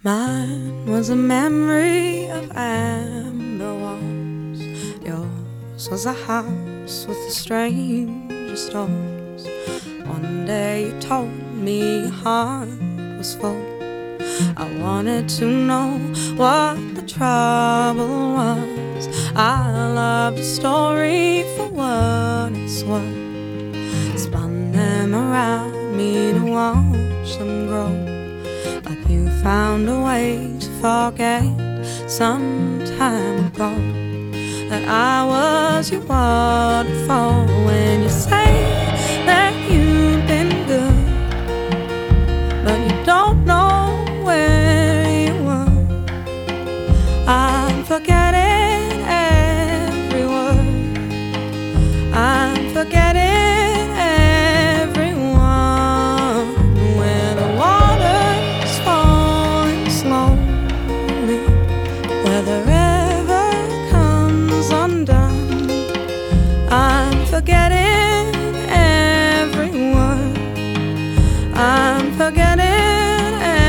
Mine was a memory of amber walls. Yours was a house with the strangest doors. One day you told me your heart was full. I wanted to know what the trouble was. I loved the story for what it's worth. Spun them around me to watch them grow. Like you found a way to forget some time ago that I was your waterfall. When you say that you've been good, but you don't know where you were, I'm forgetting every word. I'm forgetting forgetting everyone. I'm forgetting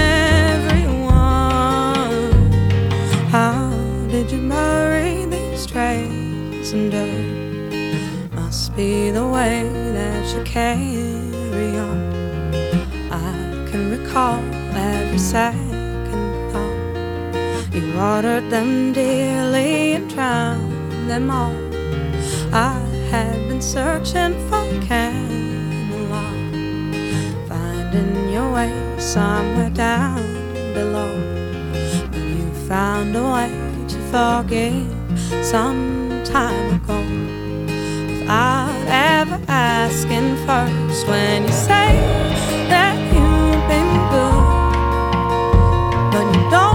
everyone. How did you bury these trails in dirt? Must be the way that you carry on. I can recall every second thought. You watered them dearly and drowned them all. I had been searching for Camelot, finding your way somewhere down below. But you found a way to forgive some time ago, without ever asking first. When you say that you've been good, but you don't